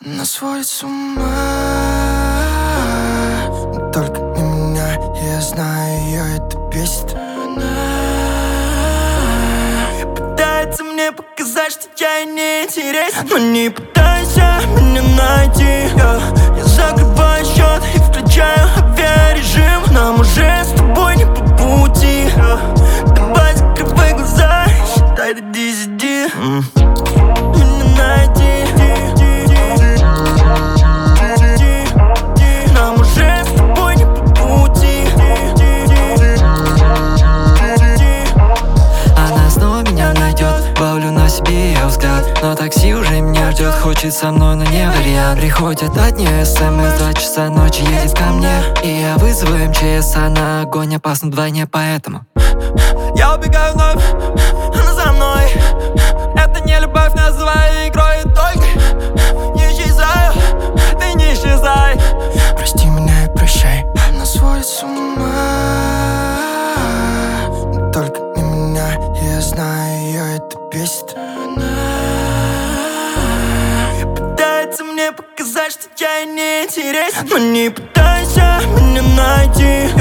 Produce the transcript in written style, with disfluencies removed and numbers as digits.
Она сводит с ума, но только не меня. Я знаю, ее это бесит. Она пытается мне показать, что я ей не интересен, но не пытайся меня найти. Я закрываю счет и включаю авиарежим. Нам уже с тобой не по пути. Давай закрывай глаза и считай до 10. Меня найти. Нам уже с тобой не по пути. Она снова меня найдет, ловлю на себе ее взгляд. Но такси уже меня ждет, хочет со мной, но не вариант. Приходит от нее смс, 2 часа ночи едет ко мне. И я вызову МЧС, она огонь опасна вдвойне, поэтому я убегаю вновь, она за мной. Это не любовь, называй игрой, только не исчезаю, ты не исчезай. Прости меня и прощай. Она сводит с ума, но только не меня. Я знаю, ее это бесит. Она пытается мне показать, что я ей не интересен, но не пытайся меня найти.